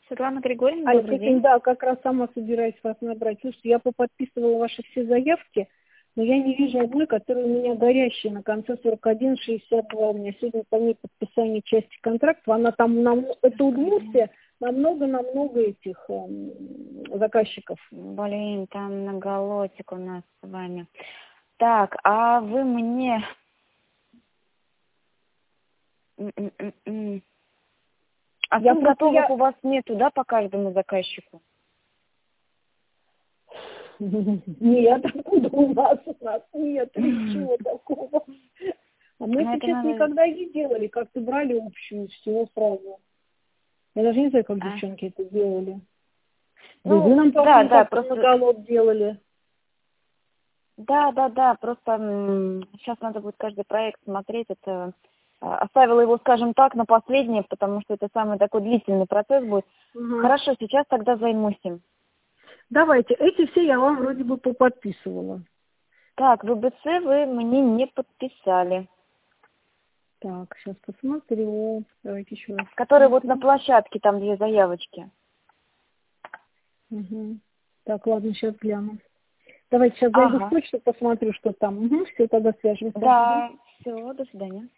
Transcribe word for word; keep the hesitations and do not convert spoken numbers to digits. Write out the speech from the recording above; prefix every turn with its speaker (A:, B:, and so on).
A: Светлана Григорьевна,
B: Алло,
A: добрый
B: Кристина,
A: день.
B: да, как раз сама собираюсь вас набрать. Слушайте, я поподписывала ваши все заявки, но я не вижу одной, которая у меня горящая на конце сорок один шестьдесят два. У меня сегодня по ней подписание части контракта. Она там, нам, это удмуртия, намного-намного этих эм, заказчиков.
A: Блин, там многолотик у нас с вами. Так, а вы мне... М-м-м-м. А
B: Я
A: сумм
B: просто,
A: готовых
B: я...
A: у вас нету, да, по каждому заказчику?
B: Нет, откуда у нас? У нас нет ничего такого. А мы
A: Ну, это
B: сейчас
A: надо...
B: никогда не делали, как-то брали общую всего сразу. Я даже не знаю, как
A: А?
B: девчонки это делали. Вы, вы
A: Ну,
B: нам,
A: да,
B: по-моему,
A: да,
B: как-то
A: просто...
B: наголод делали.
A: Да, да, да, просто м, сейчас надо будет каждый проект смотреть. Это а, оставила его, скажем так, на последнее, потому что это самый такой длительный процесс будет.
B: Угу.
A: Хорошо, сейчас тогда займусь им.
B: Давайте, эти все я вам вроде бы поподписывала.
A: Так, вэ бэ цэ вы мне не подписали.
B: Так, сейчас посмотрю. Давайте еще раз
A: Которые вот на
B: посмотрю.
A: площадке, там две заявочки.
B: Угу. Так, ладно, сейчас гляну. Давайте сейчас зайду в
A: Ага.
B: почту, посмотрю, что там. Угу, все, тогда свяжемся. Угу.
A: Да, все, до свидания.